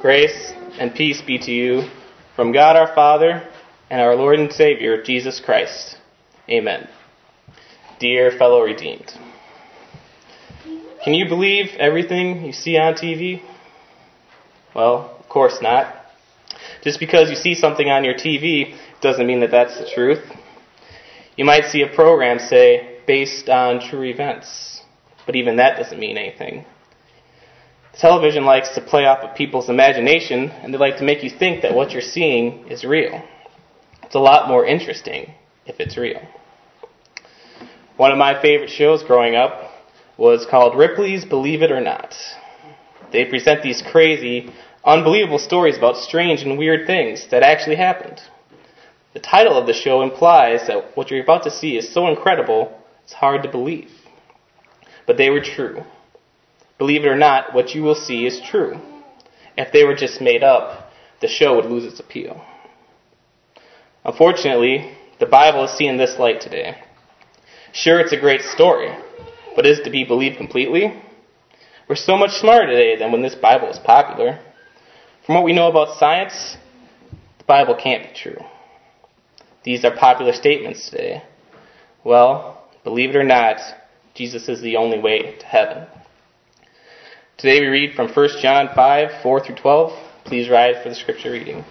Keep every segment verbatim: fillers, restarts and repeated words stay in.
Grace and peace be to you from God our Father and our Lord and Savior, Jesus Christ. Amen. Dear fellow redeemed, can you believe everything you see on T V? Well, of course not. Just because you see something on your T V doesn't mean that that's the truth. You might see a program, say, based on true events, but even that doesn't mean anything. Television likes to play off of people's imagination, and they like to make you think that what you're seeing is real. It's a lot more interesting if it's real. One of my favorite shows growing up was called Ripley's Believe It or Not. They present these crazy, unbelievable stories about strange and weird things that actually happened. The title of the show implies that what you're about to see is so incredible, it's hard to believe. But they were true. Believe it or not, what you will see is true. If they were just made up, the show would lose its appeal. Unfortunately, the Bible is seeing this light today. Sure, it's a great story, but is it to be believed completely? We're so much smarter today than when this Bible was popular. From what we know about science, the Bible can't be true. These are popular statements today. Well, believe it or not, Jesus is the only way to heaven. Today we read from First John five, four through twelve. Please rise for the scripture reading.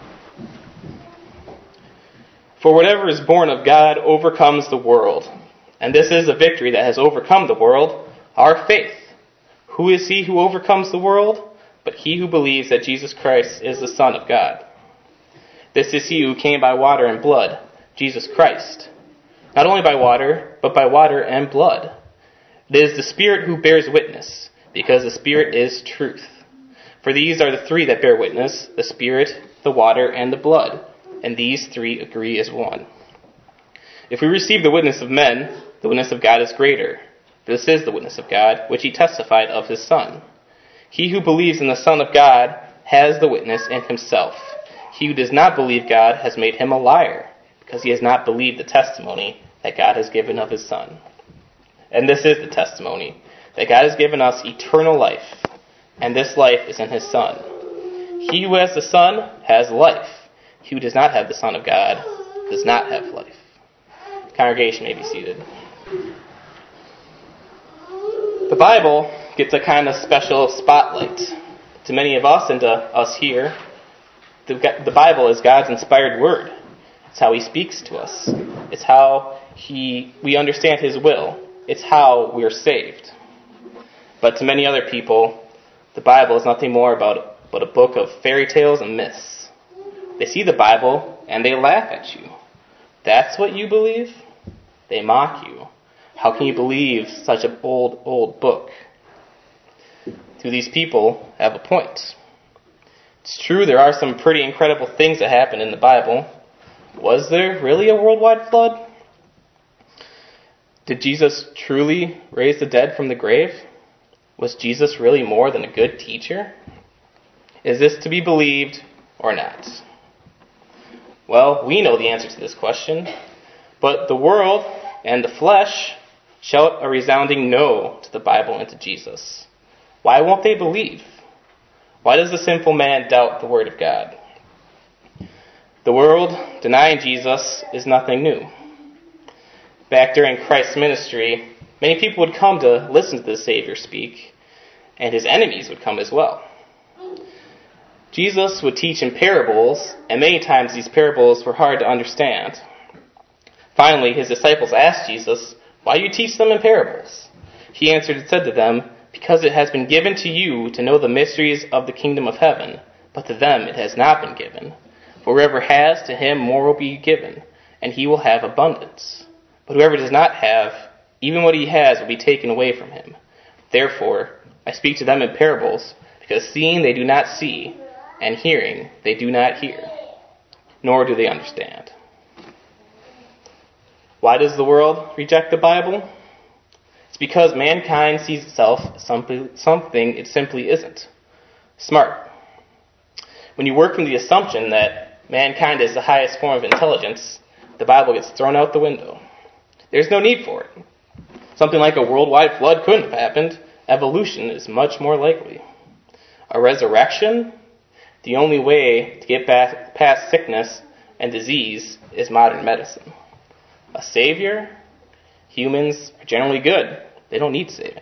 For whatever is born of God overcomes the world. And this is a victory that has overcome the world, our faith. Who is he who overcomes the world? But he who believes that Jesus Christ is the Son of God. This is he who came by water and blood, Jesus Christ. Not only by water, but by water and blood. It is the Spirit who bears witness, because the Spirit is truth. For these are the three that bear witness, the Spirit, the water, and the blood. And these three agree as one. If we receive the witness of men, the witness of God is greater. This is the witness of God, which he testified of his Son. He who believes in the Son of God has the witness in himself. He who does not believe God has made him a liar, because he has not believed the testimony that God has given of his Son. And this is the testimony, that God has given us eternal life, and this life is in his Son. He who has the Son has life. He who does not have the Son of God does not have life. The congregation may be seated. The Bible gets a kind of special spotlight. To many of us and to us here, the, the Bible is God's inspired word. It's how he speaks to us. It's how he we understand his will. It's how we're saved. But to many other people, the Bible is nothing more about but a book of fairy tales and myths. They see the Bible and they laugh at you. That's what you believe? They mock you. How can you believe such an old, old book? Do these people have a point? It's true there are some pretty incredible things that happen in the Bible. Was there really a worldwide flood? Did Jesus truly raise the dead from the grave? Was Jesus really more than a good teacher? Is this to be believed or not? Well, we know the answer to this question, but the world and the flesh shout a resounding no to the Bible and to Jesus. Why won't they believe? Why does the sinful man doubt the word of God? The world denying Jesus is nothing new. Back during Christ's ministry, many people would come to listen to the Savior speak, and his enemies would come as well. Jesus would teach in parables, and many times these parables were hard to understand. Finally, his disciples asked Jesus, "Why do you teach them in parables?" He answered and said to them, "Because it has been given to you to know the mysteries of the kingdom of heaven, but to them it has not been given. For whoever has, to him more will be given, and he will have abundance. But whoever does not have, even what he has will be taken away from him. Therefore, I speak to them in parables, because seeing they do not see, and hearing they do not hear, nor do they understand." Why does the world reject the Bible? It's because mankind sees itself as something it simply isn't. Smart. When you work from the assumption that mankind is the highest form of intelligence, the Bible gets thrown out the window. There's no need for it. Something like a worldwide flood couldn't have happened. Evolution is much more likely. A resurrection? The only way to get back past sickness and disease is modern medicine. A savior? Humans are generally good. They don't need saving.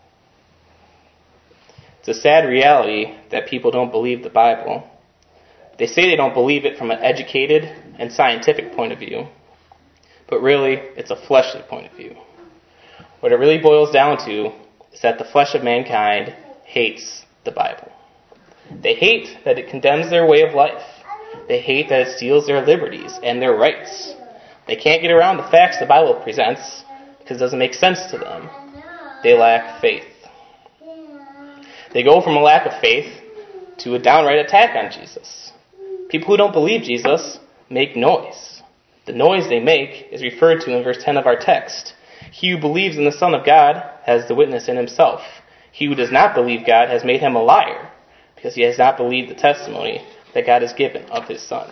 It's a sad reality that people don't believe the Bible. They say they don't believe it from an educated and scientific point of view, but really, it's a fleshly point of view. What it really boils down to is that the flesh of mankind hates the Bible. They hate that it condemns their way of life. They hate that it steals their liberties and their rights. They can't get around the facts the Bible presents because it doesn't make sense to them. They lack faith. They go from a lack of faith to a downright attack on Jesus. People who don't believe Jesus make noise. The noise they make is referred to in verse ten of our text. He who believes in the Son of God has the witness in himself. He who does not believe God has made him a liar, because he has not believed the testimony that God has given of his Son.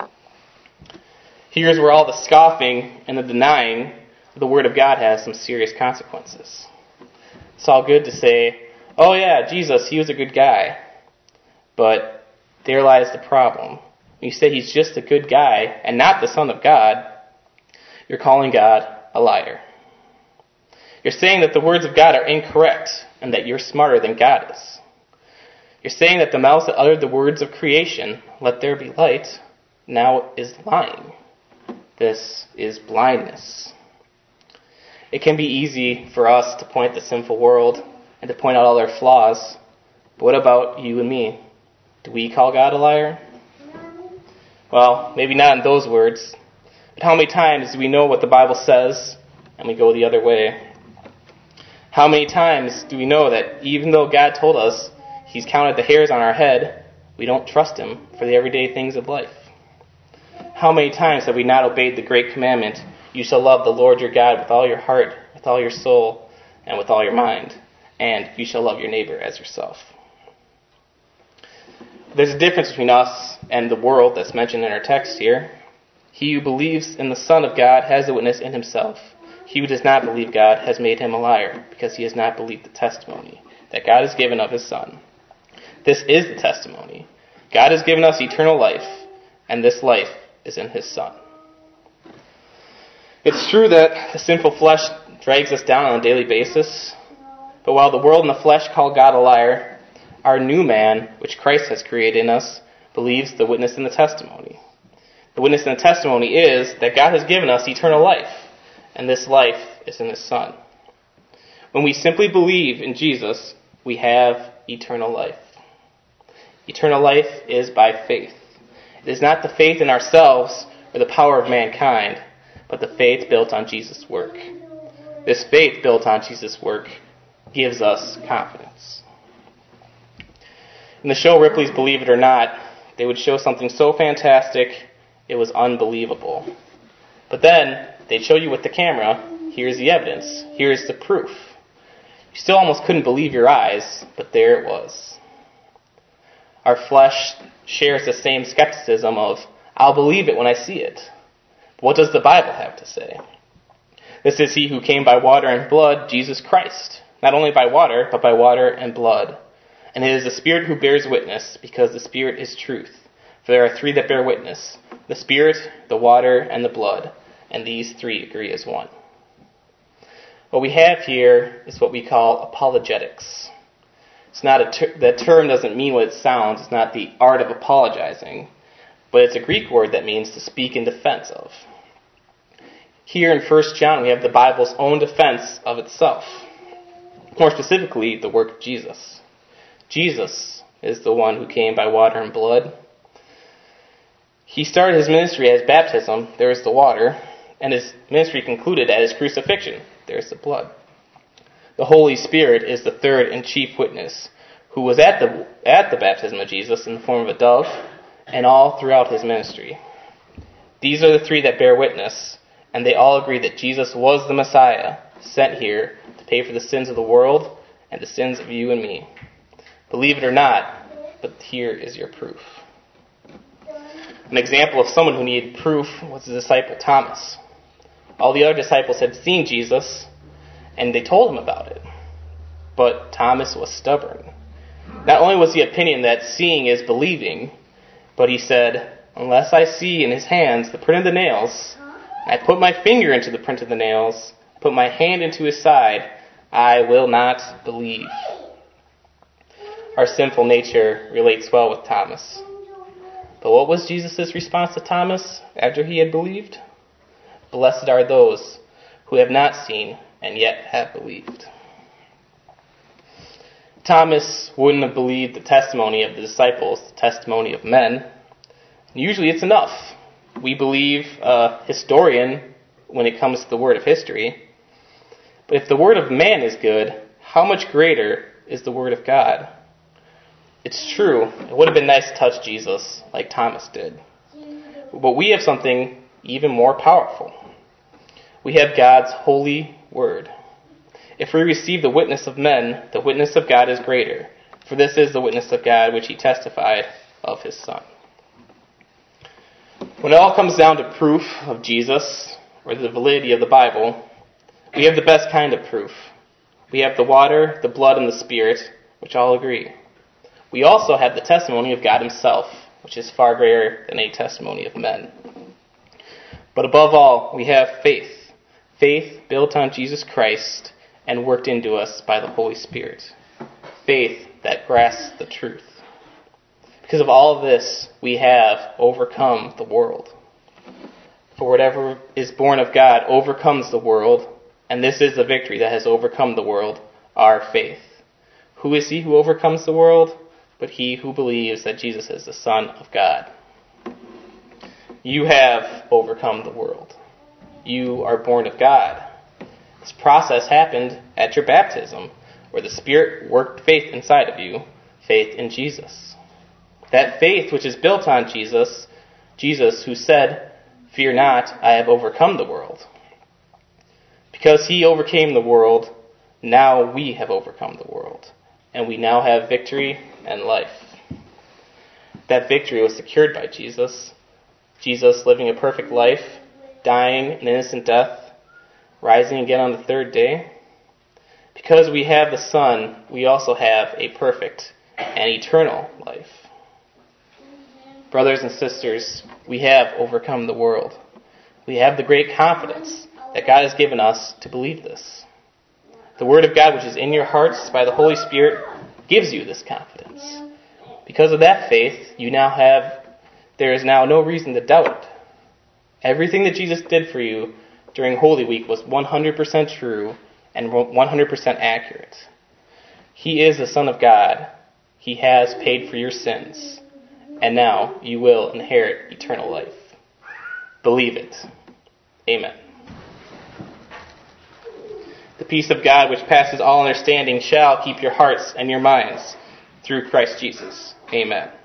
Here's where all the scoffing and the denying of the Word of God has some serious consequences. It's all good to say, oh yeah, Jesus, he was a good guy. But there lies the problem. When you say he's just a good guy and not the Son of God, you're calling God a liar. You're saying that the words of God are incorrect and that you're smarter than God is. You're saying that the mouth that uttered the words of creation, let there be light, now is lying. This is blindness. It can be easy for us to point the sinful world and to point out all their flaws. But what about you and me? Do we call God a liar? Well, maybe not in those words. But how many times do we know what the Bible says and we go the other way? How many times do we know that even though God told us he's counted the hairs on our head, we don't trust him for the everyday things of life? How many times have we not obeyed the great commandment, you shall love the Lord your God with all your heart, with all your soul, and with all your mind, and you shall love your neighbor as yourself? There's a difference between us and the world that's mentioned in our text here. He who believes in the Son of God has the witness in himself. He who does not believe God has made him a liar, because he has not believed the testimony that God has given of his Son. This is the testimony. God has given us eternal life, and this life is in his Son. It's true that the sinful flesh drags us down on a daily basis, but while the world and the flesh call God a liar, our new man, which Christ has created in us, believes the witness in the testimony. The witness in the testimony is that God has given us eternal life, and this life is in his Son. When we simply believe in Jesus, we have eternal life. Eternal life is by faith. It is not the faith in ourselves or the power of mankind, but the faith built on Jesus' work. This faith built on Jesus' work gives us confidence. In the show Ripley's Believe It or Not, they would show something so fantastic it was unbelievable. But then they'd show you with the camera, here's the evidence, here's the proof. You still almost couldn't believe your eyes, but there it was. Our flesh shares the same skepticism of, I'll believe it when I see it. But what does the Bible have to say? This is he who came by water and blood, Jesus Christ. Not only by water, but by water and blood. And it is the Spirit who bears witness, because the Spirit is truth. For there are three that bear witness, the Spirit, the water, and the blood. And these three agree as one. What we have here is what we call apologetics. It's not a ter- that term doesn't mean what it sounds. It's not the art of apologizing. But it's a Greek word that means to speak in defense of. Here in First John, we have the Bible's own defense of itself. More specifically, the work of Jesus. Jesus is the one who came by water and blood. He started his ministry as baptism, there is the water, and his ministry concluded at his crucifixion, there is the blood. The Holy Spirit is the third and chief witness, who was at the at the baptism of Jesus in the form of a dove, and all throughout his ministry. These are the three that bear witness, and they all agree that Jesus was the Messiah, sent here to pay for the sins of the world and the sins of you and me. Believe it or not, but here is your proof. An example of someone who needed proof was the disciple Thomas. All the other disciples had seen Jesus, and they told him about it. But Thomas was stubborn. Not only was he of opinion that seeing is believing, but he said, unless I see in his hands the print of the nails, I put my finger into the print of the nails, put my hand into his side, I will not believe. Our sinful nature relates well with Thomas. But what was Jesus' response to Thomas after he had believed? Blessed are those who have not seen and yet have believed. Thomas wouldn't have believed the testimony of the disciples, the testimony of men. Usually it's enough. We believe a historian when it comes to the word of history. But if the word of man is good, how much greater is the word of God? It's true, it would have been nice to touch Jesus like Thomas did. But we have something even more powerful. We have God's holy word. If we receive the witness of men, the witness of God is greater. For this is the witness of God which he testified of his Son. When it all comes down to proof of Jesus, or the validity of the Bible, we have the best kind of proof. We have the water, the blood, and the Spirit, which all agree. We also have the testimony of God himself, which is far greater than a testimony of men. But above all, we have faith. Faith built on Jesus Christ and worked into us by the Holy Spirit. Faith that grasps the truth. Because of all of this, we have overcome the world. For whatever is born of God overcomes the world, and this is the victory that has overcome the world, our faith. Who is he who overcomes the world? But he who believes that Jesus is the Son of God. You have overcome the world. You are born of God. This process happened at your baptism, where the Spirit worked faith inside of you, faith in Jesus. That faith which is built on Jesus, Jesus who said, "Fear not, I have overcome the world." Because he overcame the world, now we have overcome the world, and we now have victory and life. That victory was secured by Jesus. Jesus living a perfect life, dying an innocent death, rising again on the third day. Because we have the Son, we also have a perfect and eternal life. Brothers and sisters, we have overcome the world. We have the great confidence that God has given us to believe this. The Word of God, which is in your hearts by the Holy Spirit, gives you this confidence. Because of that faith, you now have, there is now no reason to doubt it. Everything that Jesus did for you during Holy Week was one hundred percent true and one hundred percent accurate. He is the Son of God. He has paid for your sins. And now you will inherit eternal life. Believe it. Amen. The peace of God, which passes all understanding, shall keep your hearts and your minds through Christ Jesus. Amen.